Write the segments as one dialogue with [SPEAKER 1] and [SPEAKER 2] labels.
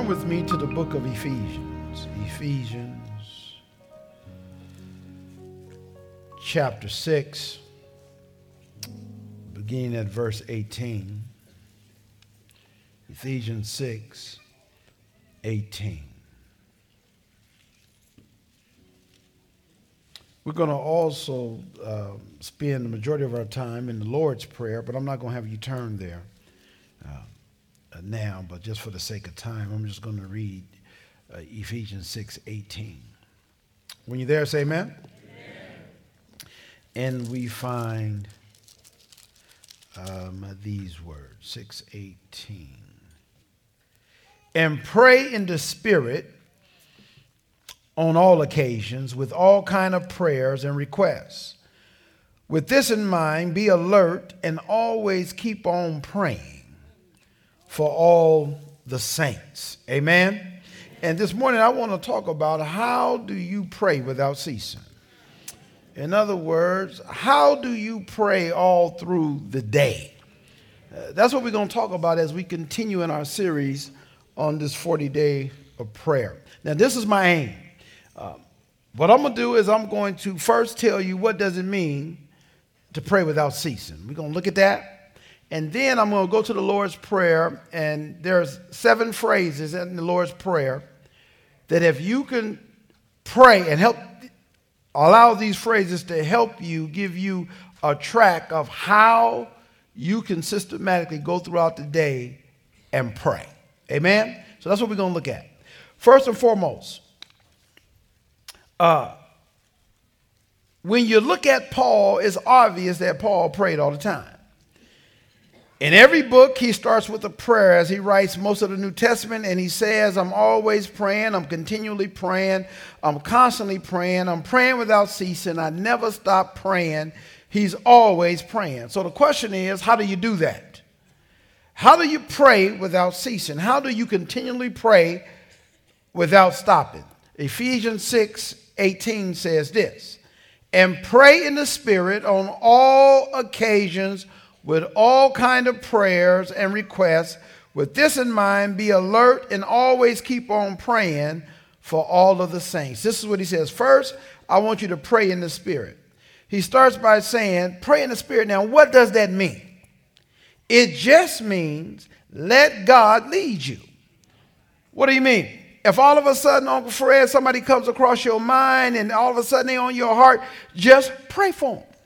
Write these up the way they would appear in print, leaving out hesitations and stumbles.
[SPEAKER 1] Turn with me to the book of Ephesians. Ephesians chapter 6, beginning at verse 18. Ephesians 6, 18. We're going to also spend the majority of our time in the Lord's Prayer, but I'm not going to have you turn there now, but just for the sake of time, I'm just going to read Ephesians 6, 18. When you're there, say amen. Amen. And we find these words, 6:18. And pray in the Spirit on all occasions with all kind of prayers and requests. With this in mind, be alert and always keep on praying for all the saints. Amen. And this morning I want to talk about how do you pray without ceasing? In other words, how do you pray all through the day? That's what we're going to talk about as we continue in our series on this 40-day of prayer. Now, this is my aim. What I'm going to do is I'm going to first tell you what does it mean to pray without ceasing. We're going to look at that. And then I'm going to go to the Lord's Prayer, and there's 7 phrases in the Lord's Prayer that if you can pray and allow these phrases to help you, give you a track of how you can systematically go throughout the day and pray. Amen? So that's what we're going to look at. First and foremost, when you look at Paul, it's obvious that Paul prayed all the time. In every book, he starts with a prayer as he writes most of the New Testament, and he says, I'm always praying, I'm continually praying, I'm constantly praying, I'm praying without ceasing, I never stop praying. He's always praying. So the question is, how do you do that? How do you pray without ceasing? How do you continually pray without stopping? Ephesians 6:18 says this, and pray in the Spirit on all occasions with all kind of prayers and requests. With this in mind, be alert and always keep on praying for all of the saints. This is what he says. First, I want you to pray in the Spirit. He starts by saying, pray in the Spirit. Now, what does that mean? It just means let God lead you. What do you mean? If all of a sudden, Uncle Fred, somebody comes across your mind and all of a sudden they're on your heart, just pray for them.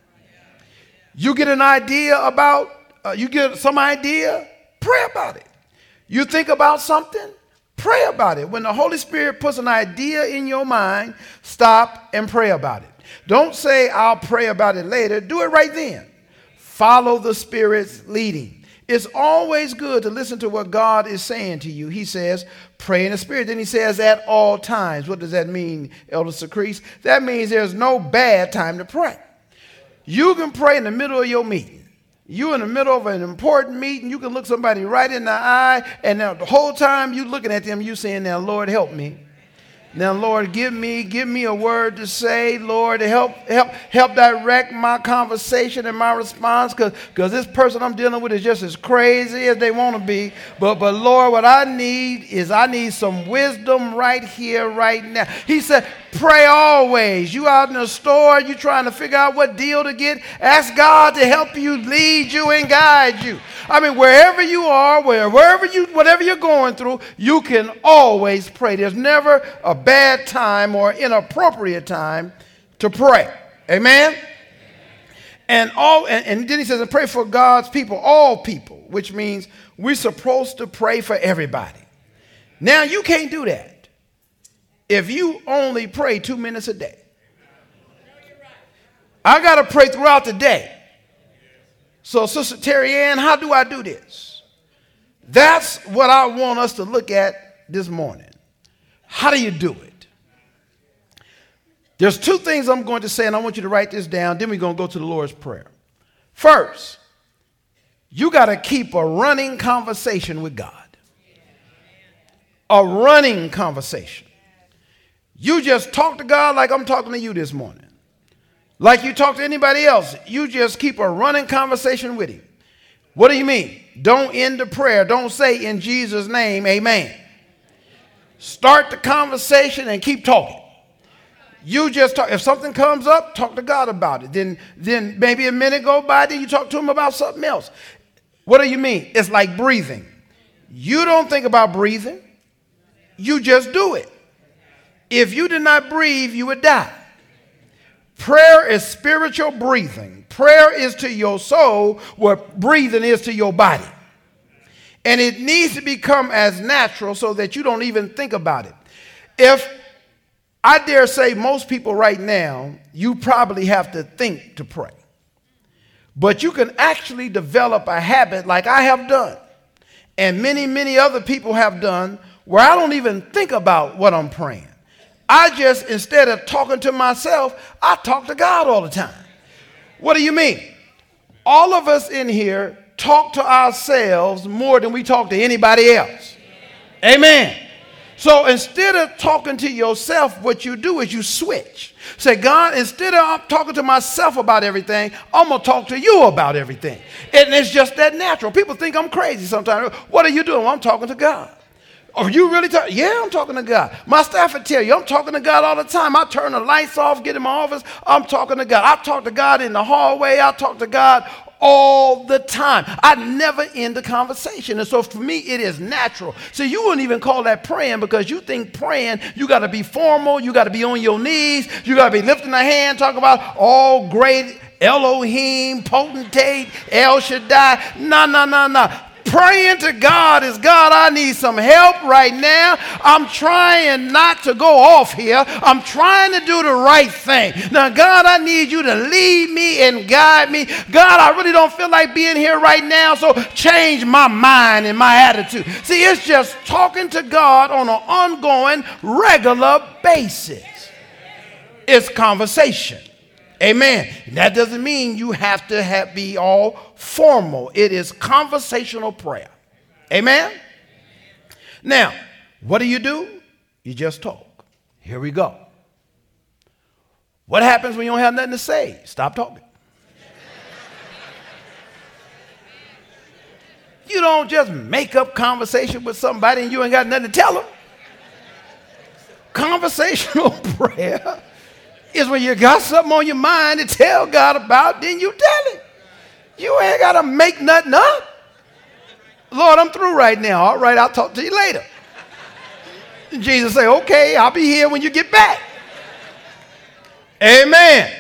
[SPEAKER 1] You get an idea about, you get some idea, pray about it. You think about something, pray about it. When the Holy Spirit puts an idea in your mind, stop and pray about it. Don't say, I'll pray about it later. Do it right then. Follow the Spirit's leading. It's always good to listen to what God is saying to you. He says, pray in the Spirit. Then he says, at all times. What does that mean, Elder Secrece? That means there's no bad time to pray. You can pray in the middle of your meeting. You're in the middle of an important meeting. You can look somebody right in the eye, and the whole time you looking at them, you saying, now, Lord, help me. Now, Lord, give me a word to say. Lord, help direct my conversation and my response, because this person I'm dealing with is just as crazy as they want to be. But Lord, what I need some wisdom right here, right now. He said, pray always. You out in the store, you trying to figure out what deal to get. Ask God to help you, lead you, and guide you. I mean, wherever you are, whatever you're going through, you can always pray. There's never a bad time or inappropriate time to pray. Amen? And then he says, pray for God's people, all people, which means we're supposed to pray for everybody. Now, you can't do that if you only pray 2 minutes a day. I got to pray throughout the day. So, Sister Terry Ann, how do I do this? That's what I want us to look at this morning. How do you do it? There's 2 things I'm going to say, and I want you to write this down. Then we're going to go to the Lord's Prayer. First, you got to keep a running conversation with God. A running conversation. You just talk to God like I'm talking to you this morning. Like you talk to anybody else, you just keep a running conversation with him. What do you mean? Don't end the prayer. Don't say in Jesus' name, amen. Start the conversation and keep talking. You just talk. If something comes up, talk to God about it. Then maybe a minute go by, then you talk to him about something else. What do you mean? It's like breathing. You don't think about breathing. You just do it. If you did not breathe, you would die. Prayer is spiritual breathing. Prayer is to your soul what breathing is to your body. And it needs to become as natural so that you don't even think about it. If I dare say most people right now, you probably have to think to pray. But you can actually develop a habit like I have done, and many, many other people have done, where I don't even think about what I'm praying. I just, instead of talking to myself, I talk to God all the time. What do you mean? All of us in here talk to ourselves more than we talk to anybody else. Amen. So instead of talking to yourself, what you do is you switch. Say, God, instead of talking to myself about everything, I'm going to talk to you about everything. And it's just that natural. People think I'm crazy sometimes. What are you doing? Well, I'm talking to God. Are you really talking? Yeah, I'm talking to God. My staff would tell you, I'm talking to God all the time. I turn the lights off, get in my office, I'm talking to God. I talk to God in the hallway. I talk to God all the time. I never end the conversation. And so for me, it is natural. So you wouldn't even call that praying, because you think praying, you got to be formal, you got to be on your knees, you got to be lifting a hand, talking about all great Elohim, potentate, El Shaddai. No. Praying to God is, God, I need some help right now. I'm trying not to go off here. I'm trying to do the right thing. Now, God, I need you to lead me and guide me. God, I really don't feel like being here right now, so change my mind and my attitude. See, it's just talking to God on an ongoing, regular basis. It's conversation. Amen. That doesn't mean you have to be all formal. It is conversational prayer. Amen. Now, what do? You just talk. Here we go. What happens when you don't have nothing to say? Stop talking. You don't just make up conversation with somebody and you ain't got nothing to tell them. Conversational prayer is when you got something on your mind to tell God about, then you tell him. You ain't got to make nothing up. Lord, I'm through right now. All right, I'll talk to you later. And Jesus say, okay, I'll be here when you get back. Amen.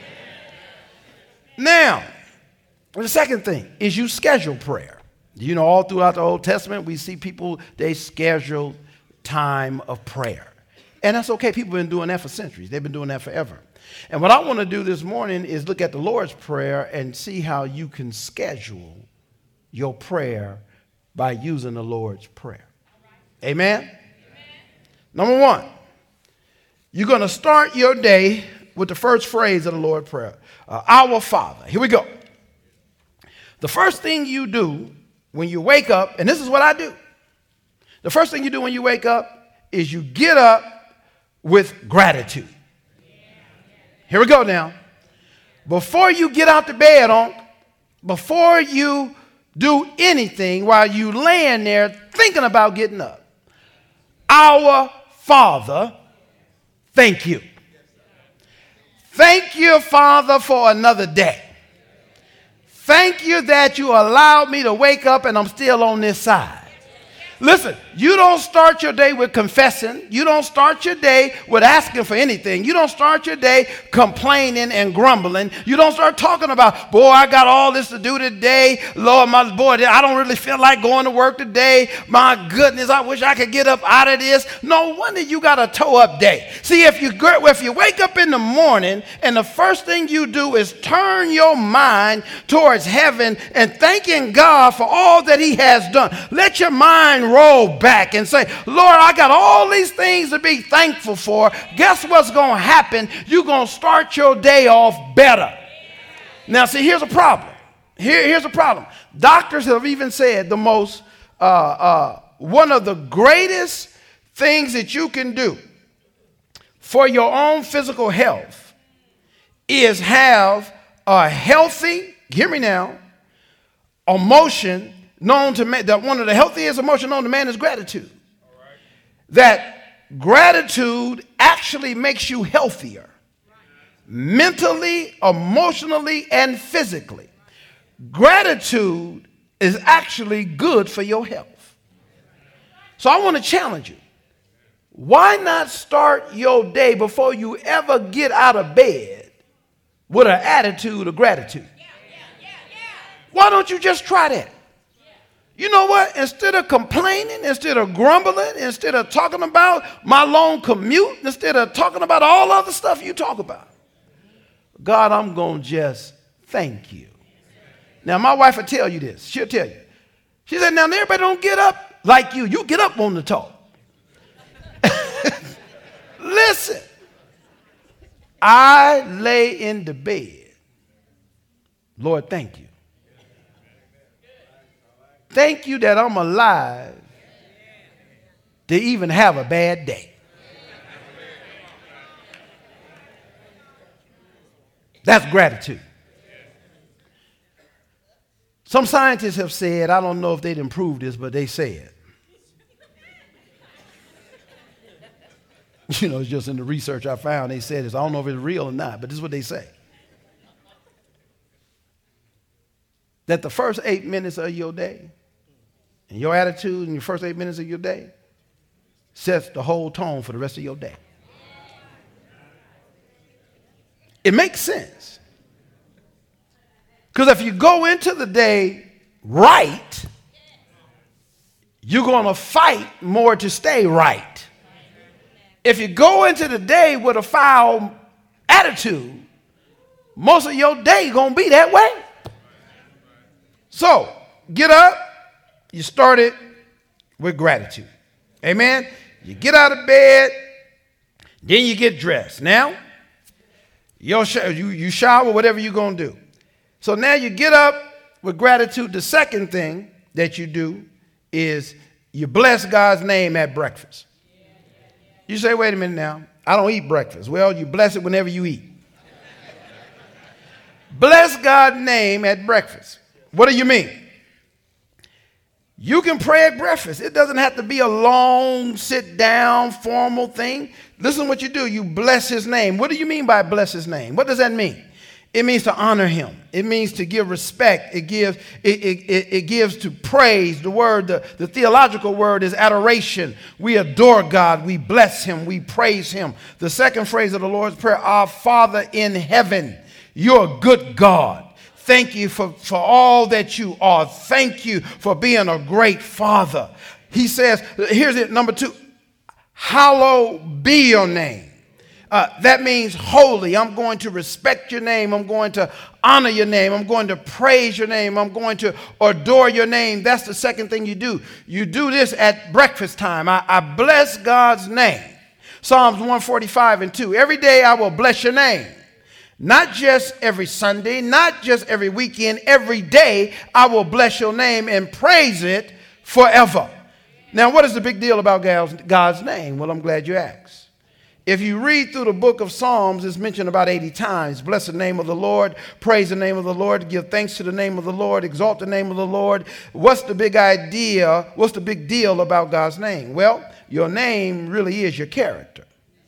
[SPEAKER 1] Now, the second thing is you schedule prayer. You know, all throughout the Old Testament, we see people, they schedule time of prayer. And that's okay. People have been doing that for centuries. They've been doing that forever. And what I want to do this morning is look at the Lord's Prayer and see how you can schedule your prayer by using the Lord's Prayer. Amen? Amen. Number one, you're going to start your day with the first phrase of the Lord's Prayer. Our Father. Here we go. The first thing you do when you wake up, and this is what I do. The first thing you do when you wake up is you get up with gratitude. Here we go now. Before you get out the bed, before you do anything, while you laying there thinking about getting up, our Father, thank you. Thank you, Father, for another day. Thank you that you allowed me to wake up and I'm still on this side. Listen, you don't start your day with confessing. You don't start your day with asking for anything. You don't start your day complaining and grumbling. You don't start talking about, boy, I got all this to do today. Lord, I don't really feel like going to work today. My goodness, I wish I could get up out of this. No wonder you got a toe-up day. See, if you wake up in the morning and the first thing you do is turn your mind towards heaven and thanking God for all that he has done, let your mind roll back and say, Lord, I got all these things to be thankful for. Guess what's going to happen? You're going to start your day off better. Now, see, here's a problem. Here's a problem. Doctors have even said one of the greatest things that you can do for your own physical health is have a healthy, hear me now, emotion known to man. That one of the healthiest emotions known to man is gratitude. Right. That gratitude actually makes you healthier mentally, emotionally, and physically. Gratitude is actually good for your health. So I want to challenge you. Why not start your day before you ever get out of bed with an attitude of gratitude? Why don't you just try that? You know what? Instead of complaining, instead of grumbling, instead of talking about my long commute, instead of talking about all other stuff you talk about, God, I'm going to just thank you. Now, my wife will tell you this. She'll tell you. She said, now, everybody don't get up like you. You get up on the talk. Listen, I lay in the bed. Lord, thank you. Thank you that I'm alive to even have a bad day. That's gratitude. Some scientists have said, I don't know if they'd improve this, but they said, you know, it's just in the research I found, they said this. I don't know if it's real or not, but this is what they say. That the first 8 minutes of your day, and your attitude in your first 8 minutes of your day, sets the whole tone for the rest of your day. It makes sense. Because if you go into the day right, you're going to fight more to stay right. If you go into the day with a foul attitude, most of your day going to be that way. So, get up. You start it with gratitude. Amen? You get out of bed, then you get dressed. Now, you shower, whatever you're going to do. So now you get up with gratitude. The second thing that you do is you bless God's name at breakfast. You say, wait a minute now, I don't eat breakfast. Well, you bless it whenever you eat. Bless God's name at breakfast. What do you mean? You can pray at breakfast. It doesn't have to be a long, sit-down, formal thing. Listen what you do. You bless his name. What do you mean by bless his name? What does that mean? It means to honor him. It means to give respect. It gives to praise. The word, the theological word is adoration. We adore God. We bless him. We praise him. The second phrase of the Lord's Prayer, our Father in heaven, you're a good God. Thank you for all that you are. Thank you for being a great father. He says, here's it, number 2, hallowed be your name. That means holy. I'm going to respect your name. I'm going to honor your name. I'm going to praise your name. I'm going to adore your name. That's the second thing you do. You do this at breakfast time. I bless God's name. Psalms 145:2. Every day I will bless your name. Not just every Sunday, not just every weekend. Every day I will bless your name and praise it forever. Now, what is the big deal about God's name? Well, I'm glad you asked. If you read through the book of Psalms, it's mentioned about 80 times. Bless the name of the Lord, praise the name of the Lord, give thanks to the name of the Lord, exalt the name of the Lord. What's the big idea? What's the big deal about God's name? Well, your name really is your character.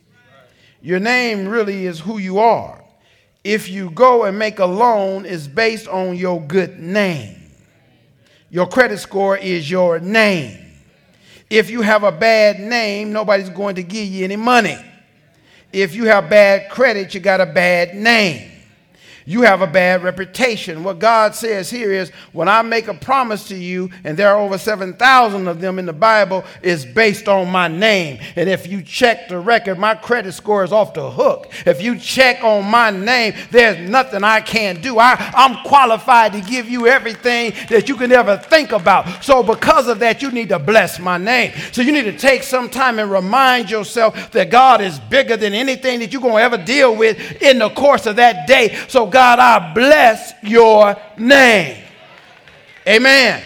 [SPEAKER 1] Your name really is who you are. If you go and make a loan, it's based on your good name. Your credit score is your name. If you have a bad name, nobody's going to give you any money. If you have bad credit, you got a bad name. You have a bad reputation. What God says here is, when I make a promise to you, and there are over 7,000 of them in the Bible, is based on my name. And if you check the record, my credit score is off the hook. If you check on my name, there's nothing I can't do. I'm qualified to give you everything that you can ever think about. So because of that, you need to bless my name. So you need to take some time and remind yourself that God is bigger than anything that you're going to ever deal with in the course of that day. So God, I bless your name. Amen.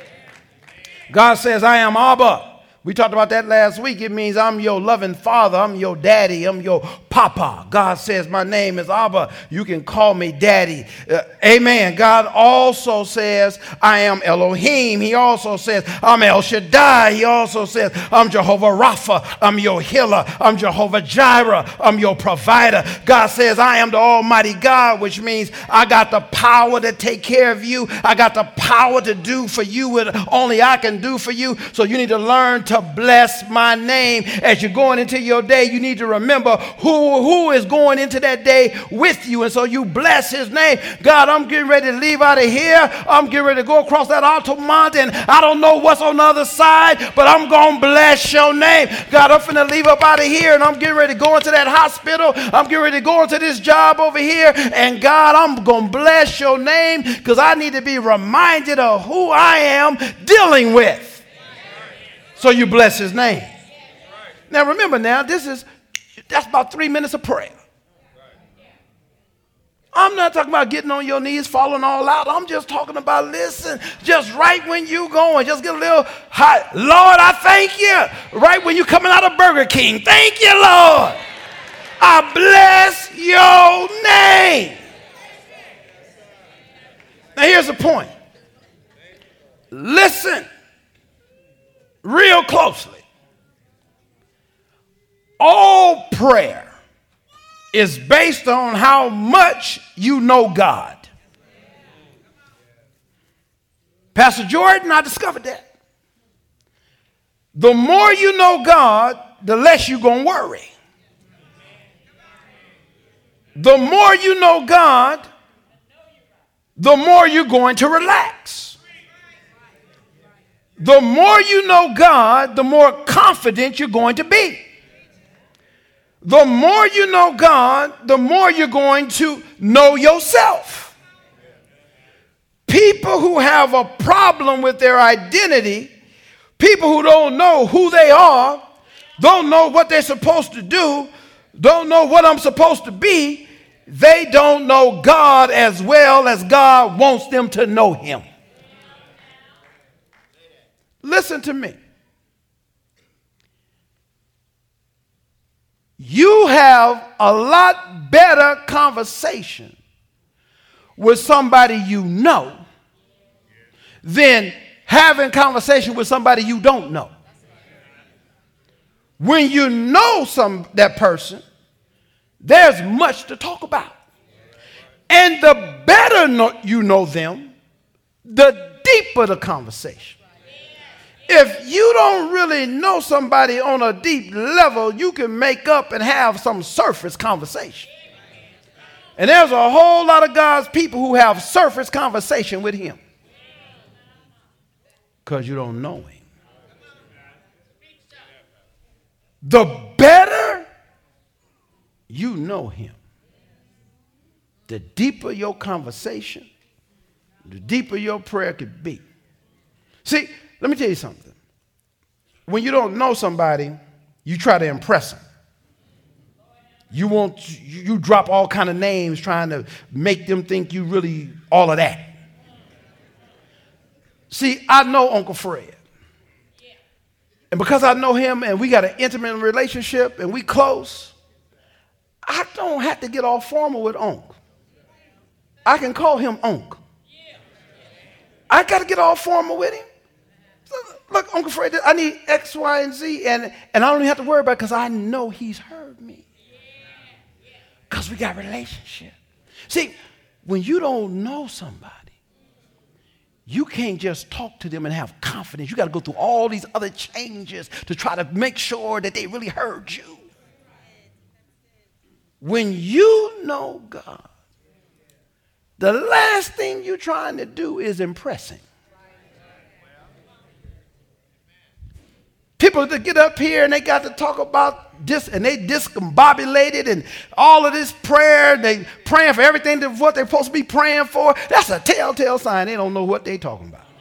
[SPEAKER 1] God says, I am Abba. We talked about that last week. It means I'm your loving father. I'm your daddy. I'm your Papa. God says, my name is Abba. You can call me Daddy. Amen. God also says, I am Elohim. He also says, I'm El Shaddai. He also says, I'm Jehovah Rapha. I'm your healer. I'm Jehovah Jireh. I'm your provider. God says, I am the Almighty God, which means I got the power to take care of you. I got the power to do for you what only I can do for you. So you need to learn to bless my name. As you're going into your day, you need to remember who is going into that day with you. And so you bless his name. God, I'm getting ready to leave out of here. I'm getting ready to go across that Altamont, and I don't know what's on the other side, but I'm going to bless your name. God, I'm finna leave up out of here, and I'm getting ready to go into that hospital. I'm getting ready to go into this job over here, and God, I'm going to bless your name because I need to be reminded of who I am dealing with. So you bless his name. Now remember now, that's about 3 minutes of prayer. I'm not talking about getting on your knees, falling all out. I'm just talking about, listen, just right when you going, just get a little hot. Lord, I thank you. Right when you coming out of Burger King. Thank you, Lord. I bless your name. Now here's the point. Listen real closely. All prayer is based on how much you know God. Pastor Jordan, I discovered that. The more you know God, the less you're going to worry. The more you know God, the more you're going to relax. The more you know God, the more confident you're going to be. The more you know God, the more you're going to know yourself. People who have a problem with their identity, people who don't know who they are, don't know what they're supposed to do, don't know what I'm supposed to be, they don't know God as well as God wants them to know him. Listen to me. You have a lot better conversation with somebody you know than having conversation with somebody you don't know. When you know that person, there's much to talk about. And the better you know them, the deeper the conversation. If you don't really know somebody on a deep level, you can make up and have some surface conversation. And there's a whole lot of God's people who have surface conversation with him because you don't know him. The better you know him, the deeper your conversation, the deeper your prayer could be. See, let me tell you something. When you don't know somebody, you try to impress them. You drop all kind of names trying to make them think you really all of that. See, I know Uncle Fred. And because I know him and we got an intimate relationship and we close, I don't have to get all formal with Unc. I can call him Unc. I got to get all formal with him. Look, Uncle Fred, I need X, Y, and Z, and I don't even have to worry about it because I know he's heard me. Because we got a relationship. See, when you don't know somebody, you can't just talk to them and have confidence. You got to go through all these other changes to try to make sure that they really heard you. When you know God, the last thing you're trying to do is impress him. People that get up here and they got to talk about this and they discombobulated and all of this prayer, they praying for everything that what they're supposed to be praying for. That's a telltale sign they don't know what they're talking about.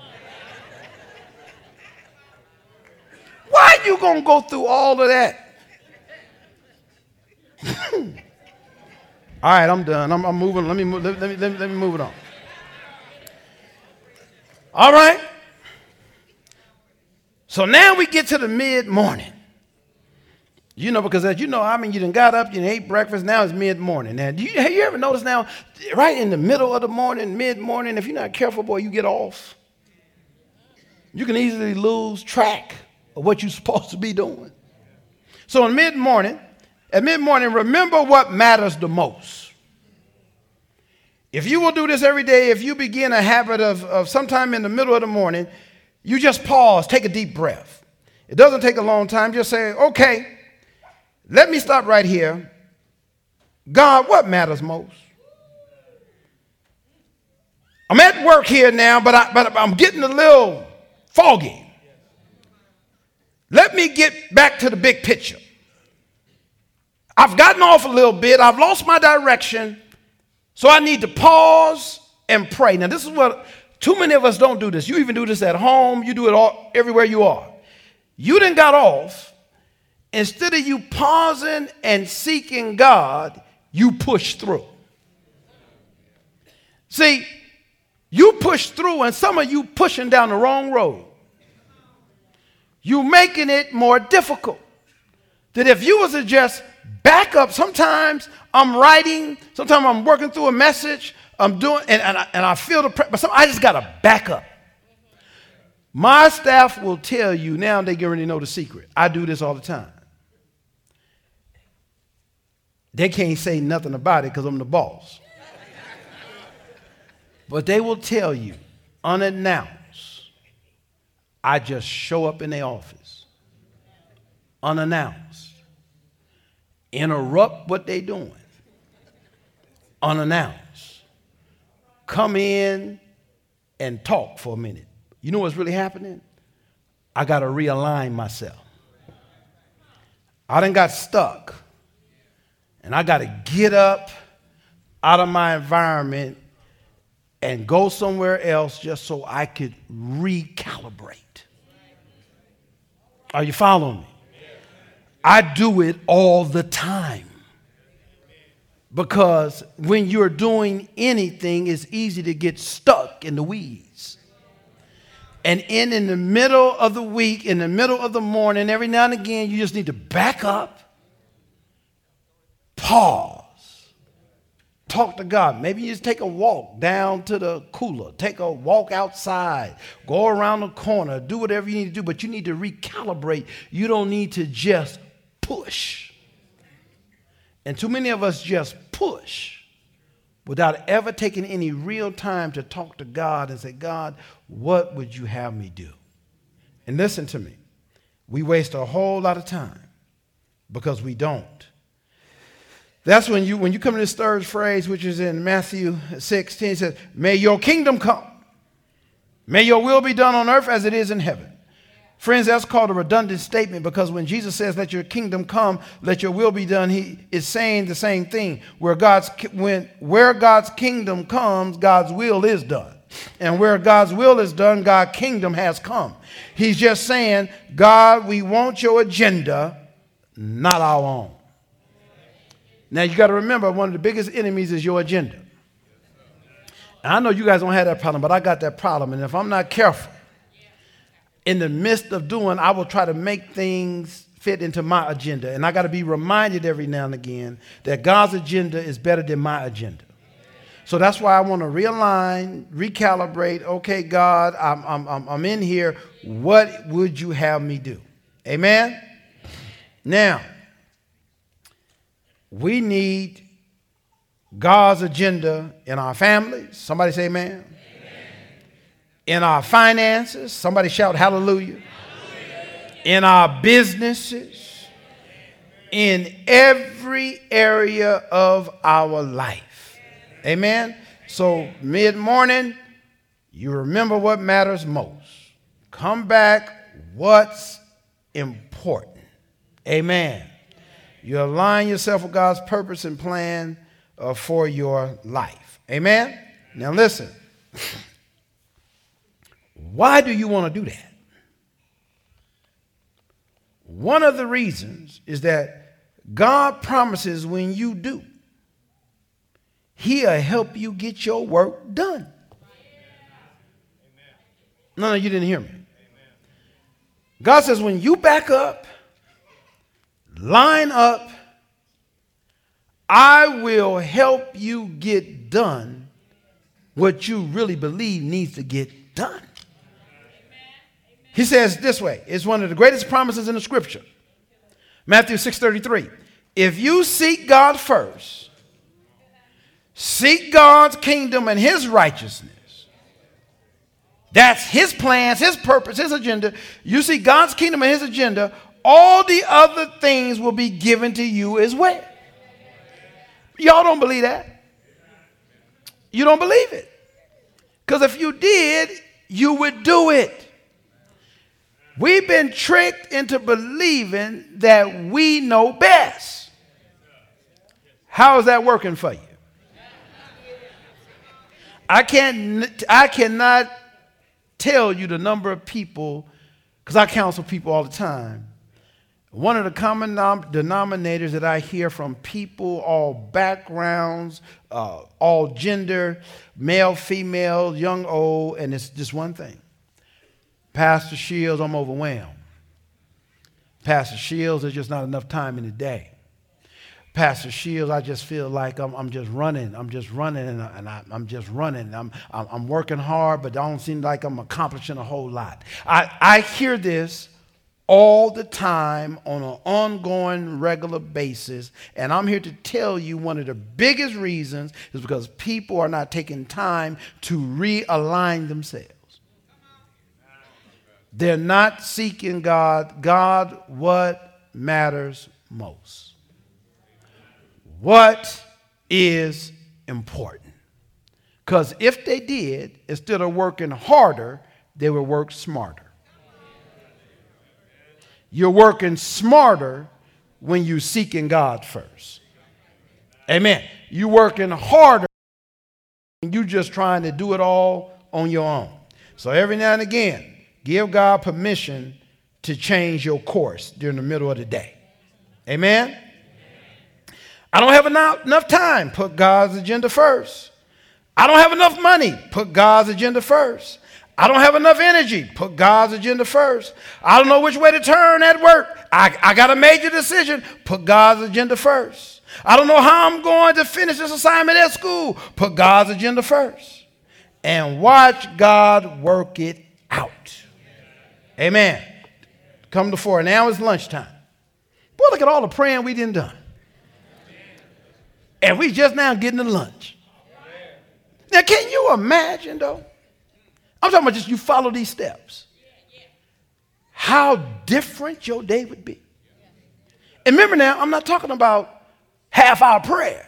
[SPEAKER 1] Why are you going to go through all of that? All right, I'm done. I'm moving. Let me move it on. All right. So now we get to the mid-morning. You know, because as you know, you done got up, you done ate breakfast, now it's mid-morning. Now, have you ever noticed now, right in the middle of the morning, mid-morning, if you're not careful, boy, you get off. You can easily lose track of what you're supposed to be doing. So at mid-morning, remember what matters the most. If you will do this every day, if you begin a habit of sometime in the middle of the morning, you just pause, take a deep breath. It doesn't take a long time. Just say, okay, let me stop right here. God, what matters most? I'm at work here now, but I'm getting a little foggy. Let me get back to the big picture. I've gotten off a little bit. I've lost my direction. So I need to pause and pray. Now, this is what too many of us don't do this. You even do this at home. You do it all everywhere you are. You done got off. Instead of you pausing and seeking God, you push through. See, you push through, and some of you pushing down the wrong road. You making it more difficult. That if you was to just back up, sometimes I'm writing, sometimes I'm working through a message, I'm doing, and I feel the pressure, but I just got to back up. My staff will tell you, now they already know the secret. I do this all the time. They can't say nothing about it because I'm the boss. But they will tell you, unannounced, I just show up in their office. Unannounced. Interrupt what they're doing. Unannounced. Come in and talk for a minute. You know what's really happening? I got to realign myself. I done got stuck. And I got to get up out of my environment and go somewhere else just so I could recalibrate. Are you following me? I do it all the time. Because when you're doing anything, it's easy to get stuck in the weeds. And in the middle of the week, in the middle of the morning, every now and again, you just need to back up. Pause. Talk to God. Maybe you just take a walk down to the cooler. Take a walk outside. Go around the corner. Do whatever you need to do, but you need to recalibrate. You don't need to just push. And too many of us just push without ever taking any real time to talk to God and say, God, what would you have me do? And listen to me. We waste a whole lot of time because we don't. That's when you come to this third phrase, which is in Matthew 16, it says, may your kingdom come. May your will be done on earth as it is in heaven. Friends, that's called a redundant statement because when Jesus says, let your kingdom come, let your will be done, he is saying the same thing. Where God's kingdom comes, God's will is done. And where God's will is done, God's kingdom has come. He's just saying, God, we want your agenda, not our own. Now, you got to remember, one of the biggest enemies is your agenda. And I know you guys don't have that problem, but I got that problem. And if I'm not careful, in the midst of doing, I will try to make things fit into my agenda. And I got to be reminded every now and again that God's agenda is better than my agenda. So that's why I want to realign, recalibrate. Okay, God, I'm in here. What would you have me do? Amen? Now, we need God's agenda in our families. Somebody say amen. Amen. In our finances. Somebody shout hallelujah. Hallelujah. In our businesses. In every area of our life. Amen. So mid-morning, you remember what matters most. Come back, what's important. Amen. You align yourself with God's purpose and plan for your life. Amen? Now listen. Why do you want to do that? One of the reasons is that God promises when you do, He'll help you get your work done. No, you didn't hear me. God says when you back up, line up. I will help you get done what you really believe needs to get done. He says this way. It's one of the greatest promises in the scripture. Matthew 6:33. If you seek God first, seek God's kingdom and his righteousness. That's his plans, his purpose, his agenda. You see God's kingdom and his agenda, all the other things will be given to you as well. Y'all don't believe that? You don't believe it. Because if you did, you would do it. We've been tricked into believing that we know best. How is that working for you? I cannot tell you the number of people, because I counsel people all the time. One of the common denominators that I hear from people, all backgrounds, all gender, male, female, young, old, and it's just one thing. Pastor Shields, I'm overwhelmed. Pastor Shields, there's just not enough time in the day. Pastor Shields, I just feel like I'm just running. I'm just running, and I'm just running. I'm working hard, but I don't seem like I'm accomplishing a whole lot. I hear this all the time on an ongoing, regular basis, and I'm here to tell you one of the biggest reasons is because people are not taking time to realign themselves. They're not seeking God. God, what matters most? What is important? Because if they did, instead of working harder, they would work smarter. You're working smarter when you're seeking God first. Amen. You're working harder when you're just trying to do it all on your own. So every now and again, give God permission to change your course during the middle of the day. Amen. I don't have enough time. Put God's agenda first. I don't have enough money. Put God's agenda first. I don't have enough energy. Put God's agenda first. I don't know which way to turn at work. I got a major decision. Put God's agenda first. I don't know how I'm going to finish this assignment at school. Put God's agenda first. And watch God work it out. Amen. Come to 4. Now it's lunchtime. Boy, look at all the praying we done. And we just now getting to lunch. Now, can you imagine, though? I'm talking about just you follow these steps. How different your day would be. And remember now, I'm not talking about half-hour prayers.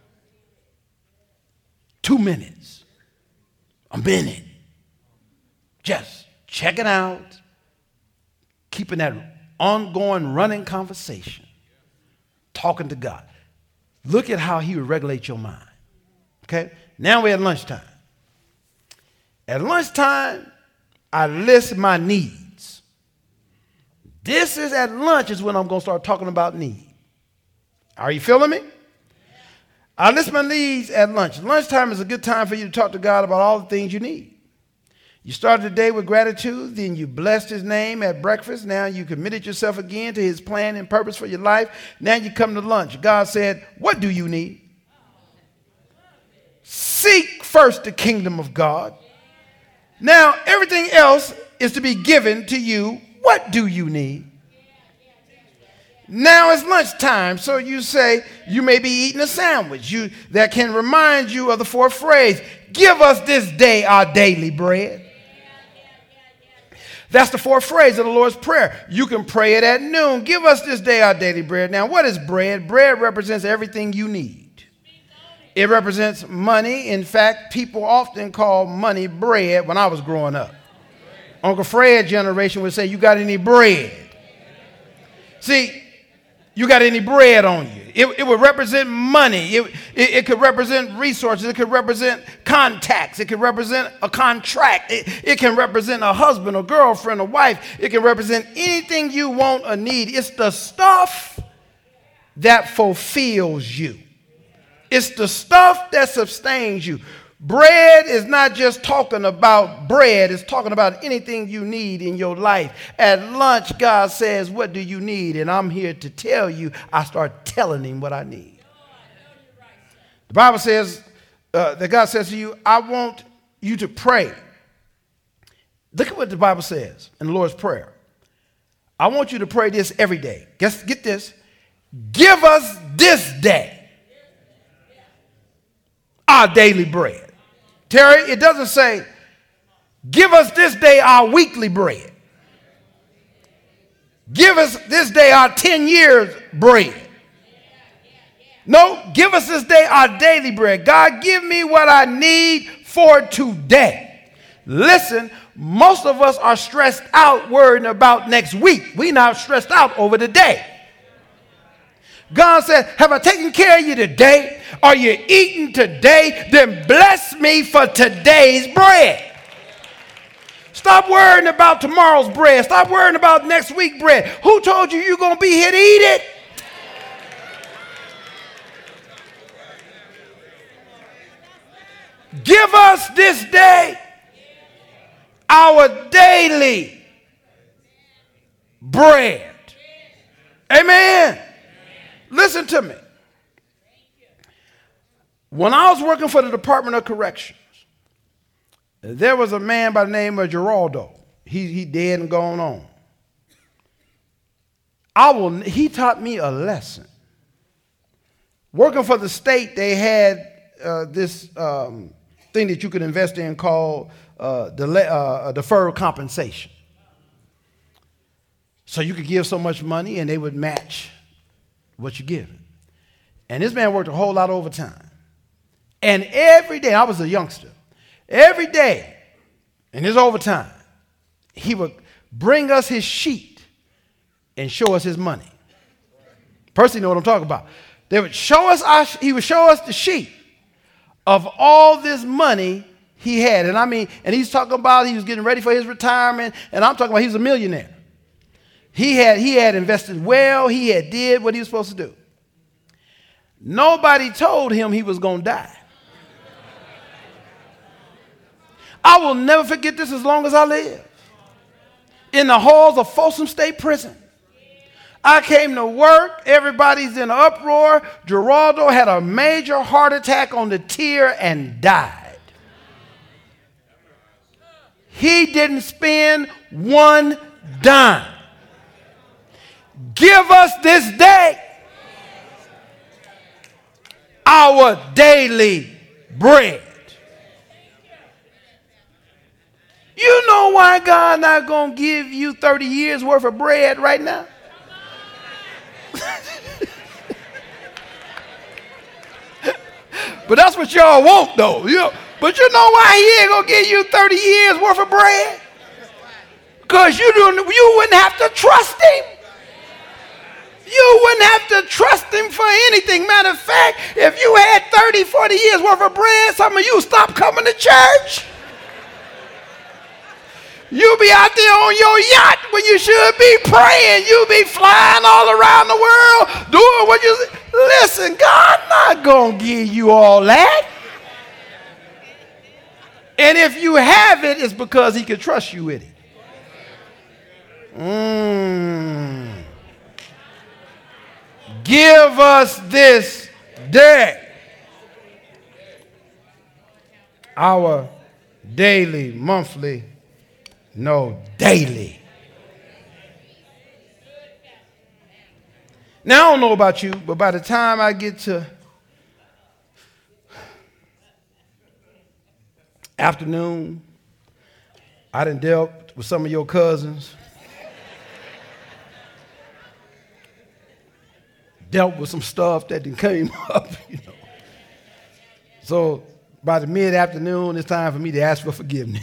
[SPEAKER 1] 2 minutes. A minute. Just checking out. Keeping that ongoing running conversation. Talking to God. Look at how he would regulate your mind. Okay? Now we're at lunchtime. At lunchtime, I list my needs. This is at lunch is when I'm going to start talking about need. Are you feeling me? I list my needs at lunch. Lunchtime is a good time for you to talk to God about all the things you need. You started the day with gratitude, then you blessed his name at breakfast. Now you committed yourself again to his plan and purpose for your life. Now you come to lunch. God said, what do you need? Seek first the kingdom of God. Now everything else is to be given to you. What do you need? Now it's lunchtime, so you say you may be eating a sandwich that can remind you of the fourth phrase, give us this day our daily bread. That's the fourth phrase of the Lord's Prayer. You can pray it at noon. Give us this day our daily bread. Now, what is bread? Bread represents everything you need. It represents money. In fact, people often call money bread when I was growing up. Uncle Fred's generation would say, you got any bread? See, you got any bread on you? It would represent money. It could represent resources. It could represent contacts. It could represent a contract. It can represent a husband, a girlfriend, a wife. It can represent anything you want or need. It's the stuff that fulfills you. It's the stuff that sustains you. Bread is not just talking about bread. It's talking about anything you need in your life. At lunch, God says, what do you need? And I'm here to tell you, I start telling him what I need. The Bible says that God says to you, I want you to pray. Look at what the Bible says in the Lord's Prayer. I want you to pray this every day. Get this. Give us this day our daily bread. Terry, it doesn't say, give us this day our weekly bread. Give us this day our 10 years bread. No, give us this day our daily bread. God, give me what I need for today. Listen, most of us are stressed out worrying about next week. We're not stressed out over the day. God said, have I taken care of you today? Are you eating today? Then bless me for today's bread. Stop worrying about tomorrow's bread. Stop worrying about next week's bread. Who told you you're going to be here to eat it? Give us this day our daily bread. Amen. Listen to me. When I was working for the Department of Corrections, there was a man by the name of Geraldo. He dead and gone on. He taught me a lesson. Working for the state, they had this thing that you could invest in called deferred compensation. So you could give so much money and they would match what you give. And this man worked a whole lot of overtime. And every day, I was a youngster, every day in his overtime, he would bring us his sheet and show us his money. Personally, you know what I'm talking about. He would show us the sheet of all this money he had. And he's talking about he was getting ready for his retirement, and I'm talking about he was a millionaire. He had invested well. He had did what he was supposed to do. Nobody told him he was going to die. I will never forget this as long as I live. In the halls of Folsom State Prison, I came to work. Everybody's in an uproar. Geraldo had a major heart attack on the tier and died. He didn't spend one dime. Give us this day our daily bread. You know why God not going to give you 30 years worth of bread right now? But that's what y'all want, though. But you know why he ain't going to give you 30 years worth of bread? Because you wouldn't have to trust him. You wouldn't have to trust him for anything. Matter of fact, if you had 30, 40 years worth of bread, some of you stop coming to church. You'll be out there on your yacht when you should be praying. You'll be flying all around the world doing what you... Listen, God not going to give you all that. And if you have it, it's because he can trust you with it. Give us this day our daily, monthly, daily. Now, I don't know about you, but by the time I get to afternoon, I done dealt with some of your cousins, dealt with some stuff that didn't came up, So by the mid-afternoon, it's time for me to ask for forgiveness.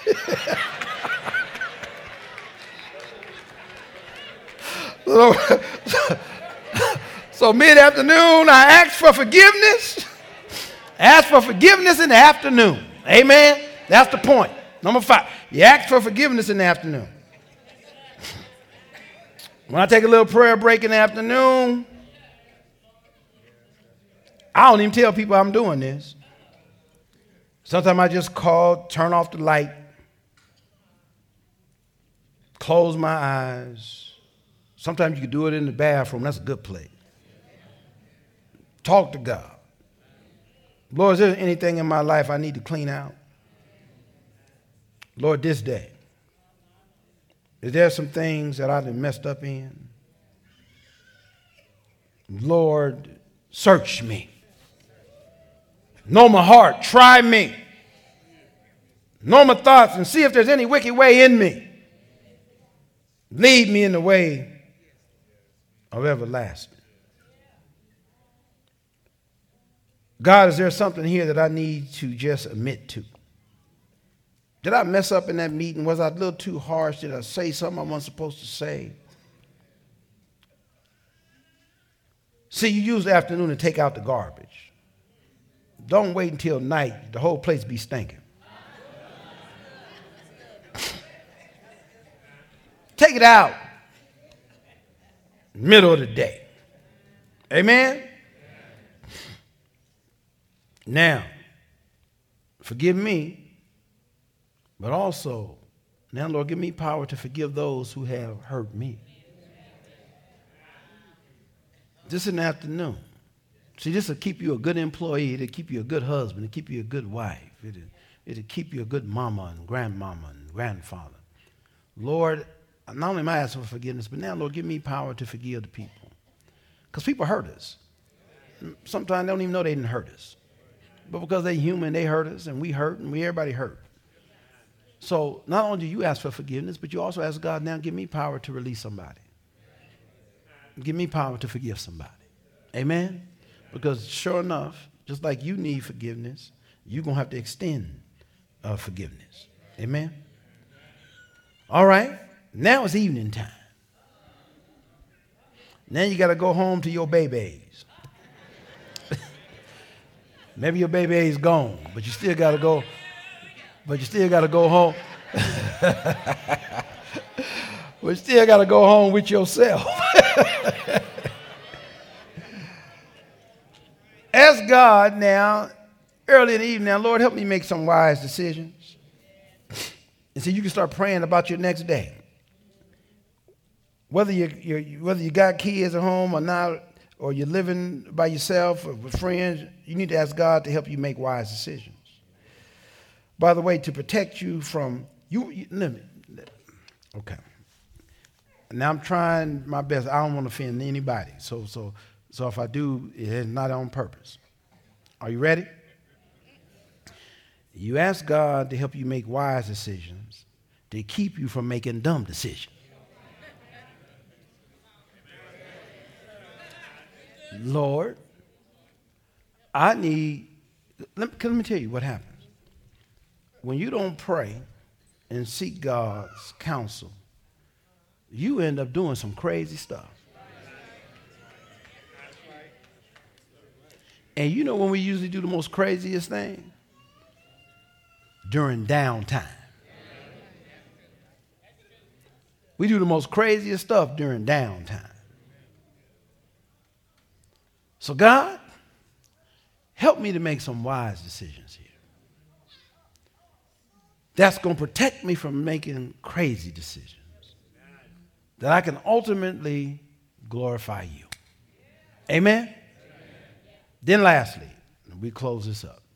[SPEAKER 1] So mid-afternoon, I asked for forgiveness. Ask for forgiveness in the afternoon. Amen? That's the point. Number 5, you ask for forgiveness in the afternoon. When I take a little prayer break in the afternoon, I don't even tell people I'm doing this. Sometimes I just call, turn off the light, close my eyes. Sometimes you can do it in the bathroom. That's a good place. Talk to God. Lord, is there anything in my life I need to clean out? Lord, this day, is there some things that I've messed up in? Lord, search me. Know my heart. Try me. Know my thoughts and see if there's any wicked way in me. Lead me in the way of everlasting. God, is there something here that I need to just admit to? Did I mess up in that meeting? Was I a little too harsh? Did I say something I wasn't supposed to say? See, you use the afternoon to take out the garbage. Don't wait until night. The whole place be stinking. Take it out. Middle of the day. Amen? Now, forgive me, but also, now, Lord, give me power to forgive those who have hurt me. This in the afternoon. See, this will keep you a good employee. It'll keep you a good husband. It'll keep you a good wife. It'll keep you a good mama and grandmama and grandfather. Lord, not only am I asking for forgiveness, but now, Lord, give me power to forgive the people. Because people hurt us. Sometimes they don't even know they didn't hurt us. But because they're human, they hurt us, and we hurt, and everybody hurt. So not only do you ask for forgiveness, but you also ask God, now give me power to release somebody. Give me power to forgive somebody. Amen? Because sure enough, just like you need forgiveness, you're going to have to extend forgiveness. Amen? All right. Now it's evening time. Now you got to go home to your babies. Maybe your baby is gone, but you still got to go. But you still got to go home. But you still got to go home with yourself. Ask God now, early in the evening, now, Lord, help me make some wise decisions. And so you can start praying about your next day. Whether you got kids at home or not, or you're living by yourself or with friends, you need to ask God to help you make wise decisions. By the way, to protect you from okay. Now I'm trying my best. I don't want to offend anybody. So if I do, it's not on purpose. Are you ready? You ask God to help you make wise decisions to keep you from making dumb decisions. Lord, let me tell you what happens. When you don't pray and seek God's counsel, you end up doing some crazy stuff. And you know when we usually do the most craziest thing? During downtime. We do the most craziest stuff during downtime. So God, help me to make some wise decisions here. That's going to protect me from making crazy decisions. That I can ultimately glorify you. Amen? Then lastly, we close this up.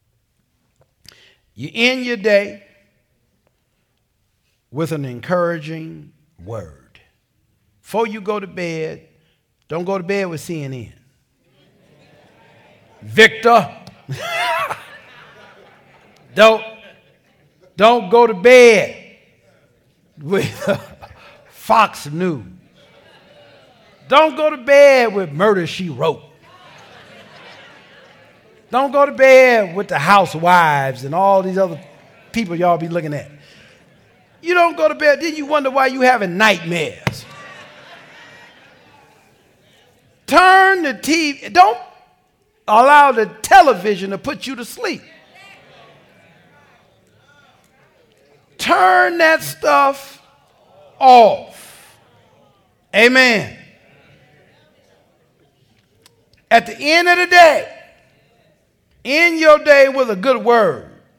[SPEAKER 1] You end your day with an encouraging word. Before you go to bed, don't go to bed with CNN. Victor, don't go to bed with Fox News. Don't go to bed with Murder, She Wrote. Don't go to bed with the housewives and all these other people y'all be looking at. You don't go to bed, then you wonder why you having nightmares. Turn the TV, don't allow the television to put you to sleep. Turn that stuff off. Amen. At the end of the day, end your day with a good word.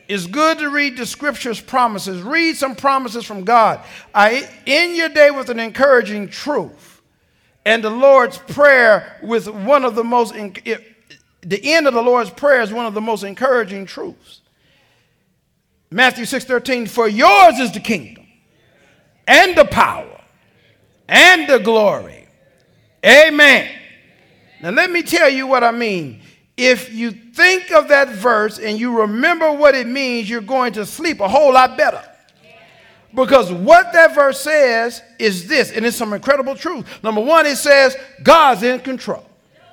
[SPEAKER 1] It's good to read the scriptures promises. Read some promises from God. End your day with an encouraging truth. And the Lord's Prayer with one of the most, the end of the Lord's Prayer is one of the most encouraging truths. Matthew 6:13, for yours is the kingdom and the power and the glory. Amen. Now let me tell you what I mean. If you think of that verse and you remember what it means, you're going to sleep a whole lot better. Because what that verse says is this, and it's some incredible truth. Number one, it says God's in control.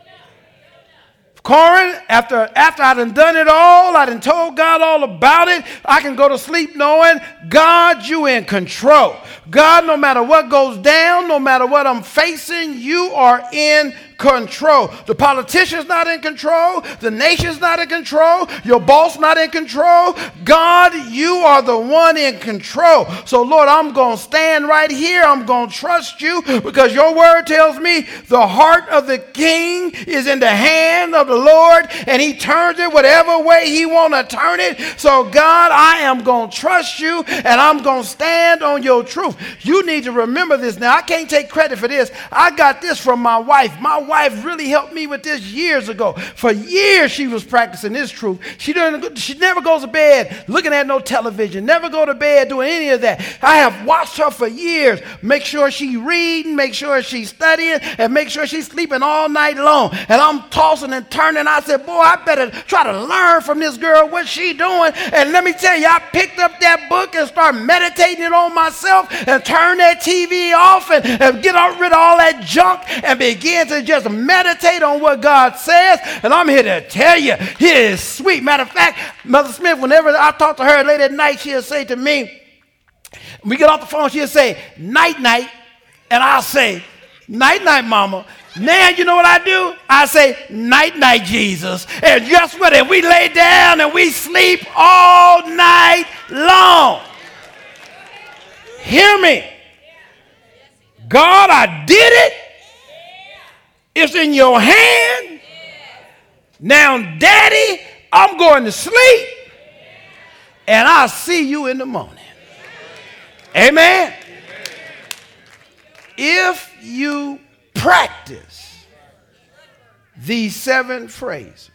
[SPEAKER 1] Corin, after I done it all, I done told God all about it, I can go to sleep knowing, God, you in control. God, no matter what goes down, no matter what I'm facing, you are in control. The politician's not in control. The nation's not in control. Your boss not in control. God, you are the one in control. So, Lord, I'm going to stand right here. I'm going to trust you because your word tells me the heart of the king is in the hand of the Lord and he turns it whatever way he want to turn it. So, God, I am going to trust you and I'm going to stand on your truth. You need to remember this. Now, I can't take credit for this. I got this from my wife. My wife really helped me with this years ago. For years she was practicing this truth. She never goes to bed looking at no television, never go to bed doing any of that. I have watched her for years. Make sure she reading, make sure she's studying, and make sure she's sleeping all night long. And I'm tossing and turning. I said, boy, I better try to learn from this girl what she doing. And let me tell you, I picked up that book and started meditating it on myself and turn that TV off and get rid of all that junk and begin to just meditate on what God says. And I'm here to tell you, it is sweet. Matter of fact, Mother Smith, whenever I talk to her late at night, she'll say to me, we get off the phone, she'll say, night, night. And I'll say, night, night, mama. Now you know what I do? I say, night, night, Jesus. And guess what? And we lay down and we sleep all night long. Hear me. God, I did it. It's in your hand. Now, Daddy, I'm going to sleep. And I'll see you in the morning. Amen. If you practice these 7 phrases,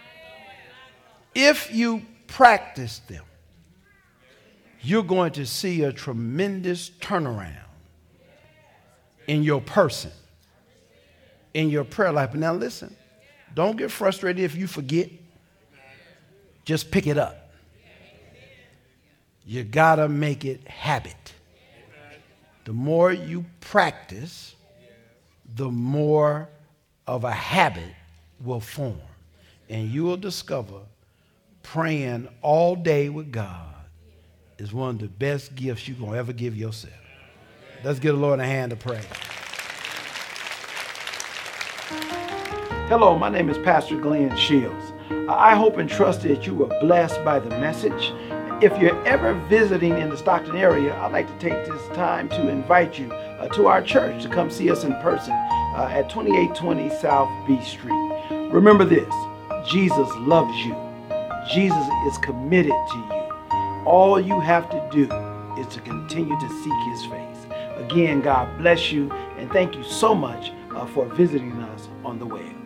[SPEAKER 1] if you practice them, you're going to see a tremendous turnaround in your person, in your prayer life. But now listen, don't get frustrated if you forget. Just pick it up. You got to make it habit. The more you practice, the more of a habit will form. And you will discover praying all day with God is one of the best gifts you're going to ever give yourself. Let's give the Lord a hand to pray. Hello, my name is Pastor Glenn Shields. I hope and trust that you were blessed by the message. If you're ever visiting in the Stockton area, I'd like to take this time to invite you to our church to come see us in person at 2820 South B Street. Remember this, Jesus loves you. Jesus is committed to you. All you have to do is to continue to seek his face. Again, God bless you, and thank you so much for visiting us on the web.